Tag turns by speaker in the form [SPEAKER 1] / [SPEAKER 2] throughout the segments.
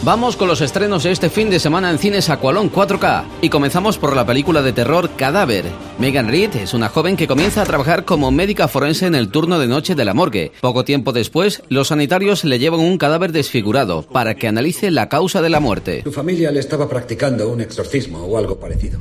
[SPEAKER 1] Vamos con los estrenos de este fin de semana en cines Aqualón 4K y comenzamos por la película de terror Cadáver. Megan Reed es una joven que comienza a trabajar como médica forense en el turno de noche de la morgue. Poco tiempo después, los sanitarios le llevan un cadáver desfigurado para que analice la causa de la muerte.
[SPEAKER 2] Su familia le estaba practicando un exorcismo o algo parecido.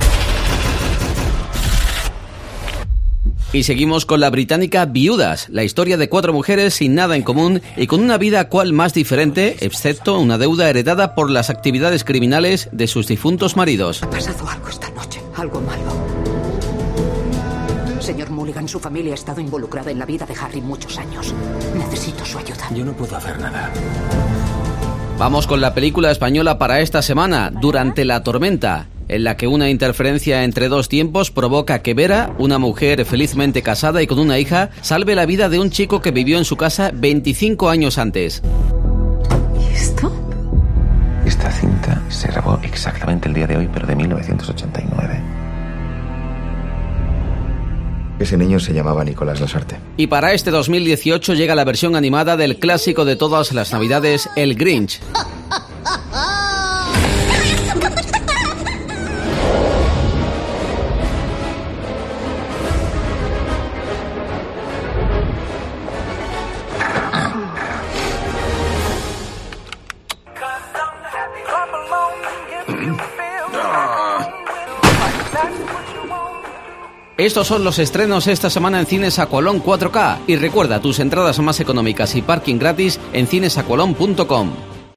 [SPEAKER 1] Y seguimos con la británica Viudas, la historia de 4 mujeres sin nada en común y con una vida cual más diferente, excepto una deuda heredada por las actividades criminales de sus difuntos maridos.
[SPEAKER 3] Ha pasado algo esta noche, algo malo. Señor Mulligan, su familia ha estado involucrada en la vida de Harry muchos años. Necesito su ayuda.
[SPEAKER 4] Yo no puedo hacer nada.
[SPEAKER 1] Vamos con la película española para esta semana, Durante la tormenta, en la que una interferencia entre 2 tiempos provoca que Vera, una mujer felizmente casada y con una hija, salve la vida de un chico que vivió en su casa 25 años antes.
[SPEAKER 3] ¿Y esto?
[SPEAKER 4] Esta cinta se grabó exactamente el día de hoy, pero de 1989. Ese niño se llamaba Nicolás Lasarte.
[SPEAKER 1] Y para este 2018 llega la versión animada del clásico de todas las navidades, El Grinch. Estos son los estrenos esta semana en Cines Aqualón 4K. Y recuerda, tus entradas más económicas y parking gratis en cinesaqualón.com.